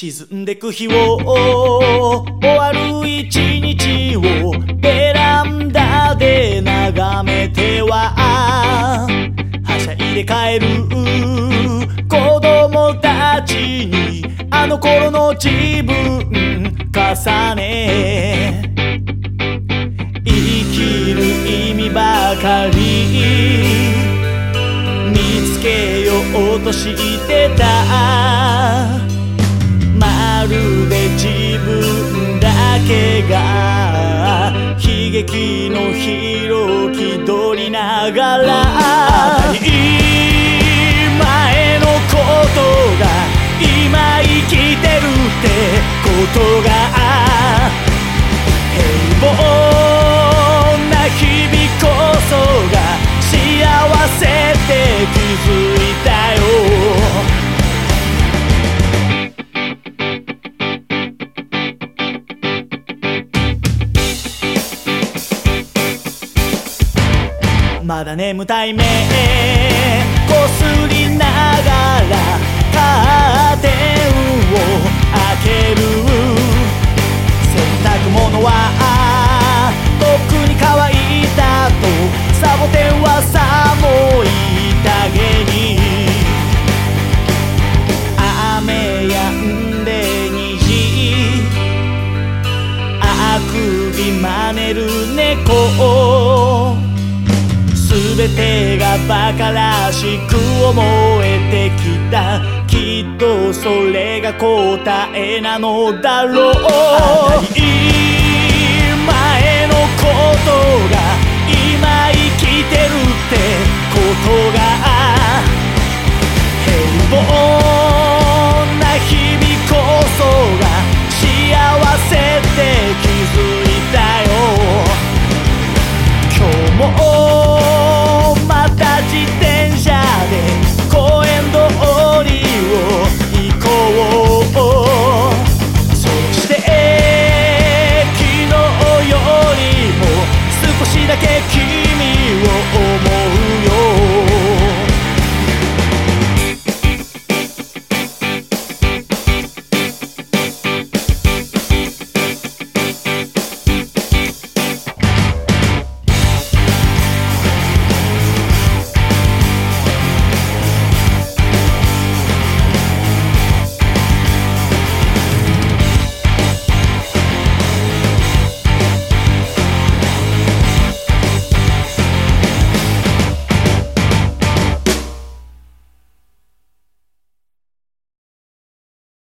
沈んでく日を終わる一日をベランダで眺めてははしゃいで帰る子供たちにあの頃の自分重ね生きる意味ばかり見つけようとしてたまるで自分だけが悲劇のヒーロー気取りながら当たり前のことが今生きてるってことが平凡な日々こそが幸せって気づいたよまだ眠たい目こすりながらカーテンを開ける洗濯物はとっくに乾いたとサボテンは寒いだけに雨やんで虹あくびまねる猫すべてがバカらしく思えてきたきっとそれが答えなのだろう当たり前のことが今生きてるってことが平凡な日々こそが幸せって気づいたよ今日もまた自転車で公園通りを行こうそして昨日よりも少しだけ